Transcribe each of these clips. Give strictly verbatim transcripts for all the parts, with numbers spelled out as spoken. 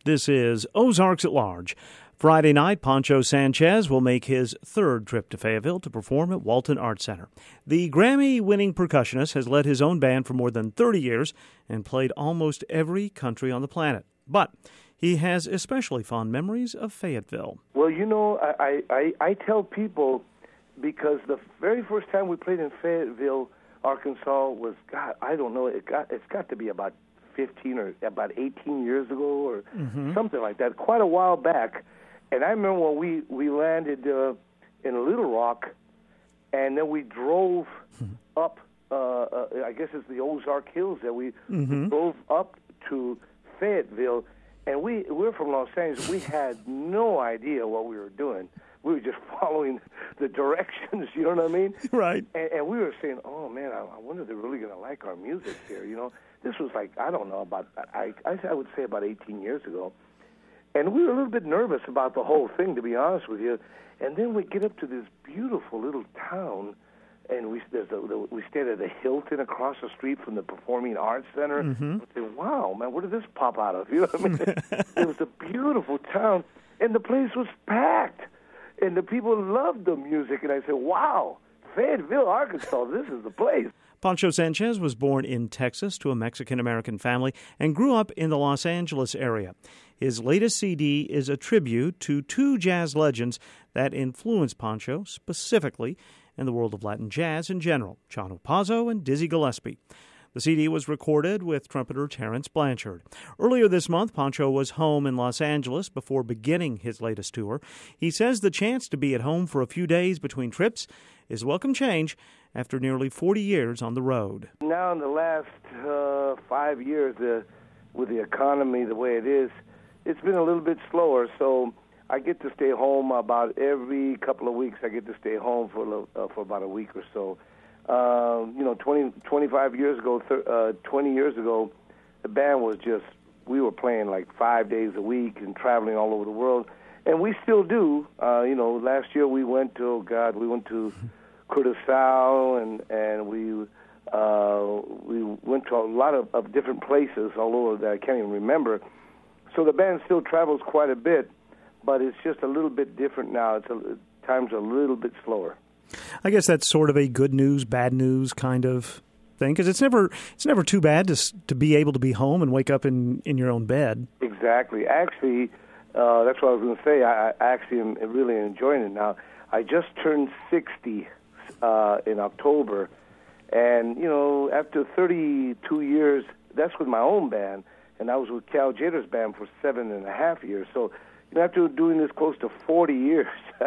This is Ozarks at Large. Friday night, Poncho Sanchez will make his third trip to Fayetteville to perform at Walton Arts Center. The Grammy-winning percussionist has led his own band for more than thirty years and played almost every country on the planet. But he has especially fond memories of Fayetteville. Well, you know, I, I, I tell people, because the very first time we played in Fayetteville, Arkansas was, God, I don't know, it got, it's got to be about fifteen or about eighteen years ago or mm-hmm. something like that, quite a while back. And I remember when we, we landed uh, in Little Rock, and then we drove mm-hmm. up, uh, uh, I guess it's the Ozark Hills that we mm-hmm. drove up to Fayetteville, and we, we're from Los Angeles. We had no idea what we were doing. We were just following the directions, you know what I mean? Right. And, and we were saying, oh, man, I, I wonder if they're really going to like our music here, you know? This was like, I don't know, about, I, I would say about eighteen years ago. And we were a little bit nervous about the whole thing, to be honest with you. And then we get up to this beautiful little town, and we there's a, the, we stayed at the Hilton across the street from the Performing Arts Center. Mm-hmm. We said, wow, man, where did this pop out of? You know what I mean? It was a beautiful town, and the place was packed. And the people loved the music, and I said, wow, Fayetteville, Arkansas, this is the place. Poncho Sanchez was born in Texas to a Mexican-American family and grew up in the Los Angeles area. His latest C D is a tribute to two jazz legends that influenced Poncho specifically in the world of Latin jazz in general, Chano Pozo and Dizzy Gillespie. The C D was recorded with trumpeter Terence Blanchard. Earlier this month, Poncho was home in Los Angeles before beginning his latest tour. He says the chance to be at home for a few days between trips is welcome change after nearly forty years on the road. Now in the last uh, five years, uh, with the economy the way it is, it's been a little bit slower, so I get to stay home about every couple of weeks. I get to stay home for a little, uh, for about a week or so. Uh, you know, twenty, twenty-five years ago, th- uh, twenty years ago, the band was just, we were playing like five days a week and traveling all over the world. And we still do. Uh, you know, last year we went to, oh God, we went to Curacao, and, and we uh, we went to a lot of, of different places all over that I can't even remember. So the band still travels quite a bit, but it's just a little bit different now. It's a, times are a little bit slower. I guess that's sort of a good news, bad news kind of thing, because it's never it's never too bad to to be able to be home and wake up in, in your own bed. Exactly. Actually, uh, that's what I was going to say. I, I actually am really enjoying it now. I just turned sixty uh, in October, and, you know, after thirty-two years, that's with my own band, and I was with Cal Jader's band for seven and a half years. So, you know, after doing this close to forty years,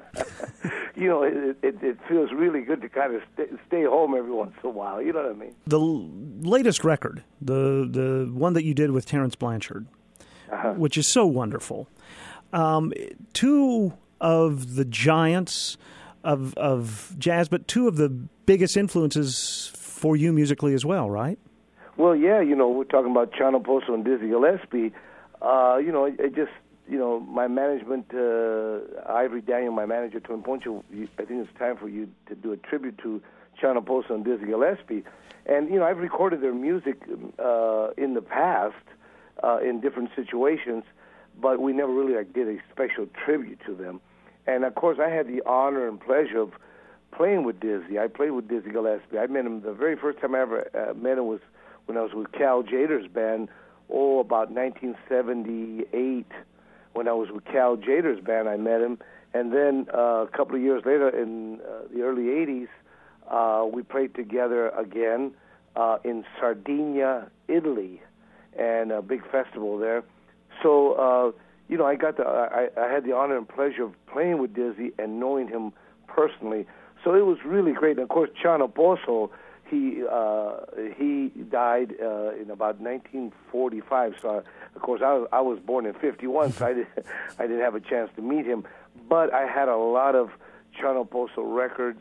you know, it, it, it feels really good to kind of stay, stay home every once in a while. You know what I mean? The l- latest record, the the one that you did with Terence Blanchard, uh-huh. which is so wonderful. Um, two of the giants of of jazz, but two of the biggest influences for you musically as well, right? Well, yeah, you know, we're talking about Chano Pozo and Dizzy Gillespie. Uh, you know, it, it just, you know, my management, uh, Ivory Daniel, my manager, told me, Poncho, I think it's time for you to do a tribute to Chano Pozo and Dizzy Gillespie. And, you know, I've recorded their music uh, in the past uh, in different situations, but we never really like, did a special tribute to them. And, of course, I had the honor and pleasure of playing with Dizzy. I played with Dizzy Gillespie. I met him, the very first time I ever uh, met him was when I was with Cal Jader's band, oh, about nineteen seventy-eight. When I was with Cal Jader's band, I met him. And then uh, a couple of years later, in uh, the early eighties, uh, we played together again uh, in Sardinia, Italy, and a big festival there. So, uh, you know, I got the, I, I had the honor and pleasure of playing with Dizzy and knowing him personally. So it was really great. And, of course, Chano Pozo, he uh, he died uh, in about nineteen forty-five. So, I, of course, I was, I was born in fifty-one, so I, did, I didn't have a chance to meet him. But I had a lot of Chano Pozo records,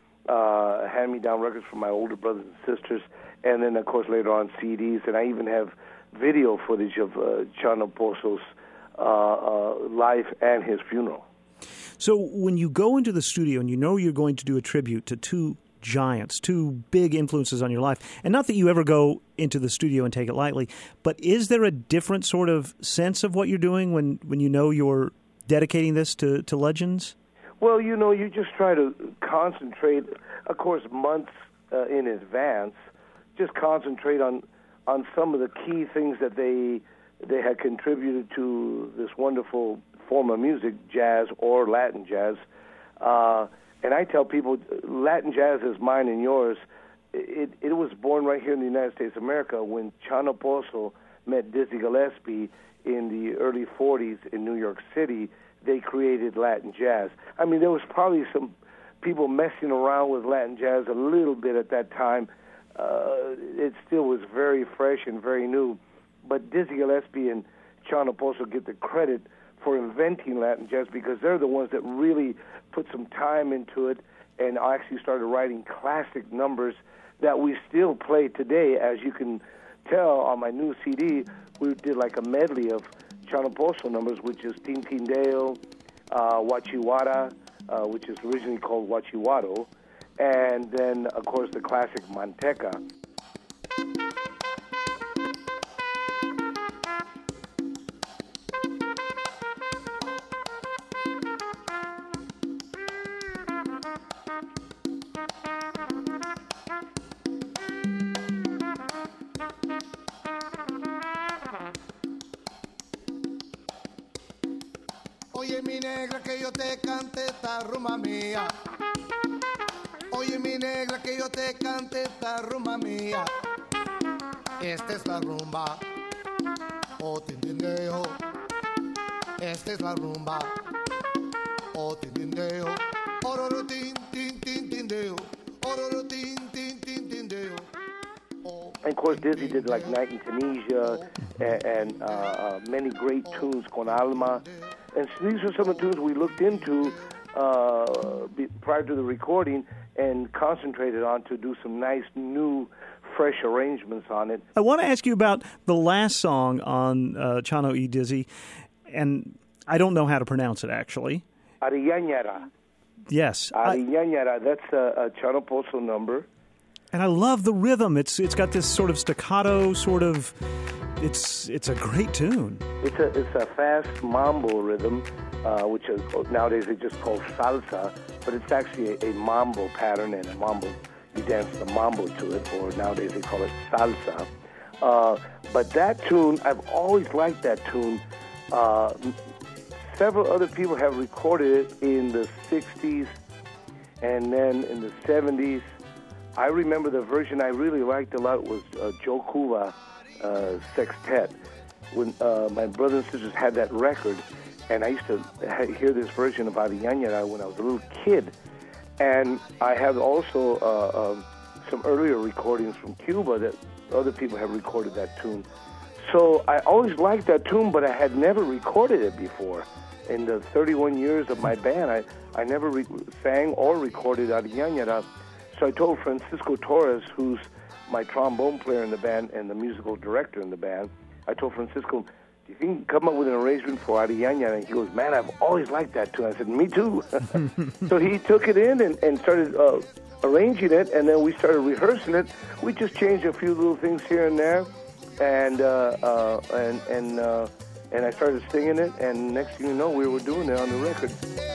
uh, hand-me-down records from my older brothers and sisters, and then, of course, later on C Ds. And I even have video footage of uh, Chano Pozo's uh, uh, life and his funeral. So when you go into the studio and you know you're going to do a tribute to two giants, two big influences on your life. And not that you ever go into the studio and take it lightly, but is there a different sort of sense of what you're doing when, when you know you're dedicating this to, to legends? Well, you know, you just try to concentrate, of course, months uh, in advance, just concentrate on on some of the key things that they they had contributed to this wonderful form of music, jazz or Latin jazz. Uh, and I tell people, Latin jazz is mine and yours. It, it was born right here in the United States of America when Chano Pozo met Dizzy Gillespie in the early forties in New York City. They created Latin jazz. I mean, there was probably some people messing around with Latin jazz a little bit at that time. Uh, it still was very fresh and very new. But Dizzy Gillespie and Chano Pozo get the credit for inventing Latin jazz because they're the ones that really put some time into it and actually started writing classic numbers that we still play today. As you can tell on my new C D, we did like a medley of Chano Pozo numbers, which is Tintindeo, uh, Wachiwara, uh, which is originally called Wachiwado, and then, of course, the classic Manteca. Oye, mi negra, que yo te cante esta rumba mía. Oye, mi negra, que yo te cante esta rumba mía. Esta es la rumba, oh tintindeo. Esta es la rumba, oh tintindeo. Ororo tin tin tin tindeo. Ororo tin tin tin tindeo. And of course, Dizzy did like Night in Tunisia and, and uh, uh, many great tunes, Con Alma. And so these are some of the tunes we looked into uh, be, prior to the recording and concentrated on to do some nice, new, fresh arrangements on it. I want to ask you about the last song on uh, Chano y Dizzy, and I don't know how to pronounce it, actually. Ariñañara. Yes. Ariñañara, that's a, a Chano Pozo number. And I love the rhythm. It's It's got this sort of staccato sort of... It's it's a great tune. It's a it's a fast mambo rhythm, uh, which is nowadays they just call salsa, but it's actually a, a mambo pattern, and a mambo, you dance the mambo to it, or nowadays they call it salsa. Uh, but that tune, I've always liked that tune. Uh, several other people have recorded it in the sixties and then in the seventies. I remember the version I really liked a lot was uh, Joe Cuba. Uh, sextet. When uh, my brothers and sisters had that record, and I used to ha- hear this version of Ariñañara when I was a little kid. And I have also uh, uh, some earlier recordings from Cuba that other people have recorded that tune. So I always liked that tune, but I had never recorded it before. In the thirty-one years of my band, I, I never re- sang or recorded Ariñañara. So I told Francisco Torres, who's my trombone player in the band and the musical director in the band, I told Francisco, do you think you can come up with an arrangement for Ariñañara? And he goes, man, I've always liked that tune. I said, me too. So he took it in and, and started uh, arranging it, and then we started rehearsing it. We just changed a few little things here and there, and uh, uh, and and uh, and I started singing it, and next thing you know, we were doing it on the record.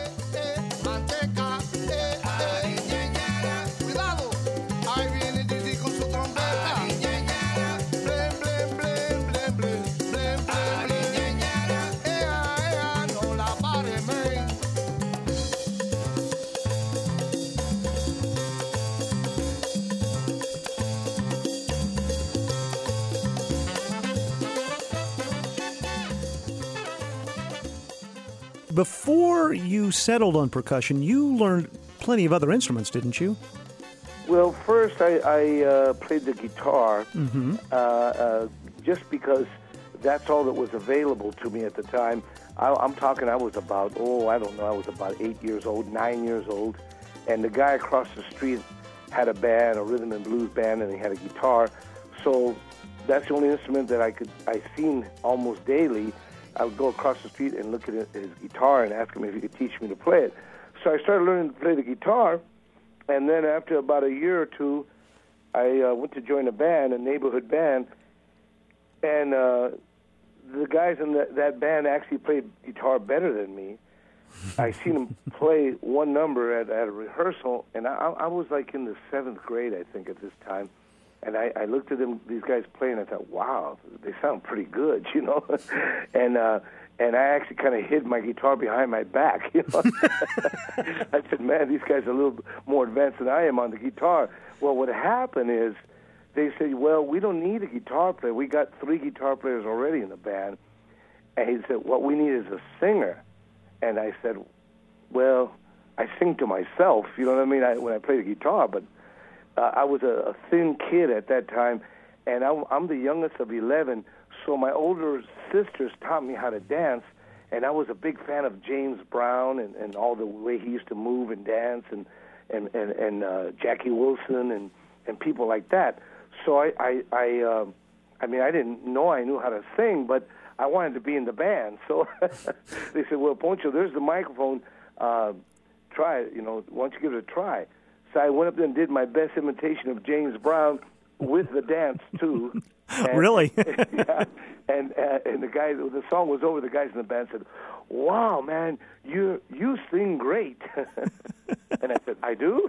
Before you settled on percussion, you learned plenty of other instruments, didn't you? Well, first I, I uh, played the guitar, mm-hmm. uh, uh, just because that's all that was available to me at the time. I, I'm talking, I was about, oh, I don't know, I was about eight years old, nine years old, and the guy across the street had a band, a rhythm and blues band, and he had a guitar. So that's the only instrument that I could, I seen almost daily. I would go across the street and look at his guitar and ask him if he could teach me to play it. So I started learning to play the guitar, and then after about a year or two, I uh, went to join a band, a neighborhood band, and uh, the guys in the, that band actually played guitar better than me. I seen them play one number at, at a rehearsal, and I, I was like in the seventh grade, I think, at this time. And I, I looked at them, these guys playing, and I thought, wow, they sound pretty good, you know. and uh, and I actually kind of hid my guitar behind my back, you know. I said, man, these guys are a little more advanced than I am on the guitar. Well, what happened is they said, well, we don't need a guitar player. We got three guitar players already in the band. And he said, what we need is a singer. And I said, well, I sing to myself, you know what I mean, I, when I play the guitar, but uh, I was a, a thin kid at that time, and I, I'm the youngest of eleven, so my older sisters taught me how to dance, and I was a big fan of James Brown and, and all the way he used to move and dance, and and, and, and uh, Jackie Wilson and, and people like that. So I, I, I, uh, I mean, I didn't know I knew how to sing, but I wanted to be in the band. So they said, well, Poncho, there's the microphone. Uh, try it, you know, why don't you give it a try? So I went up there and did my best imitation of James Brown with the dance, too. And, really? yeah. And uh, and the guy, the song was over, the guys in the band said, wow, man, you you sing great. And I said, I do?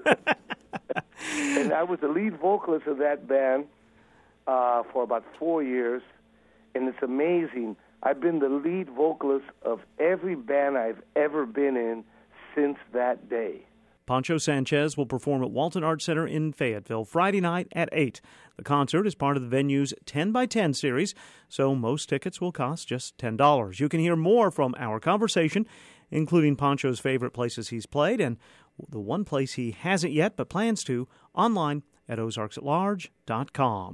And I was the lead vocalist of that band uh, for about four years. And it's amazing. I've been the lead vocalist of every band I've ever been in since that day. Poncho Sanchez will perform at Walton Arts Center in Fayetteville Friday night at eight. The concert is part of the venue's ten by ten series, so most tickets will cost just ten dollars. You can hear more from our conversation, including Poncho's favorite places he's played and the one place he hasn't yet but plans to, online at ozarks at large dot com.